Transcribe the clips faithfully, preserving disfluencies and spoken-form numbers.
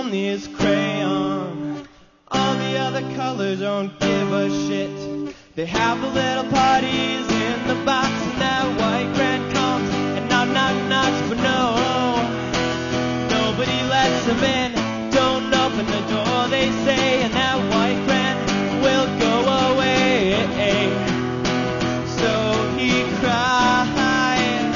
only his crayon. All the other colors don't give a shit. They have the little parties in the box, and that white grand comes and knock, knock, knocks, but no, nobody lets him in. Don't open the door, they say, and that white grand will go away. So he cried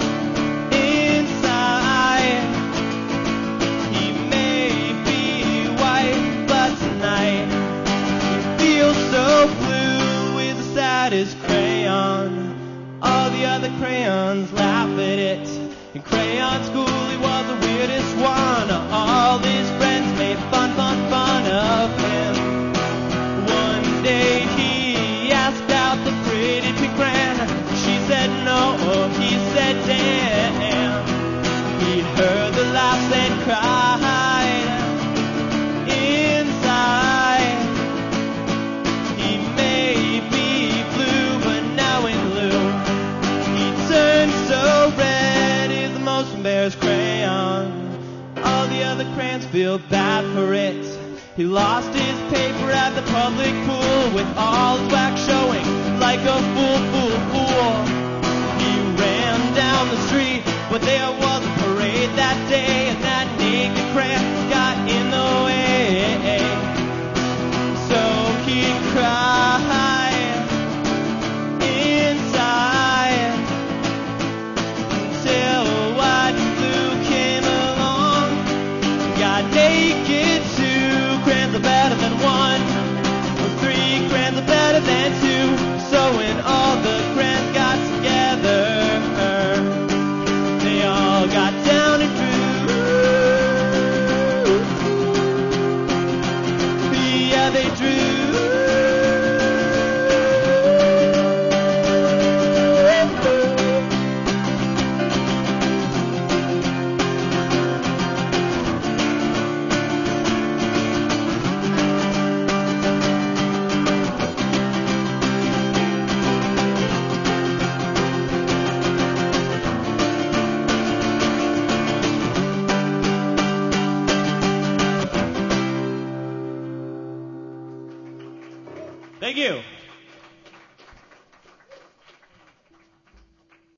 inside. He may be white, but tonight he feels so blue with the saddest crayon. All the other crayons laugh at it. In crayon school he was the weirdest one. All his friends made fun, fun, fun of him. One day he asked out the pretty pink crayon. She said no, he said damn. He'd heard the laughs and cried inside. He may be blue, but now in blue he turned so red. He's the most embarrassed crayon. All the other crayons feel bad for it. He lost his paper at the public pool with all his wax showing like a fool, fool, fool. He ran down the street, but there was a parade that day, and that naked crayon got in the way. So he cried inside till white and blue came along. Got naked too. Crayons are better than one. Three crayons are better than two. So when all the crayons got together, they all got down and drew. Yeah, they drew. Thank you.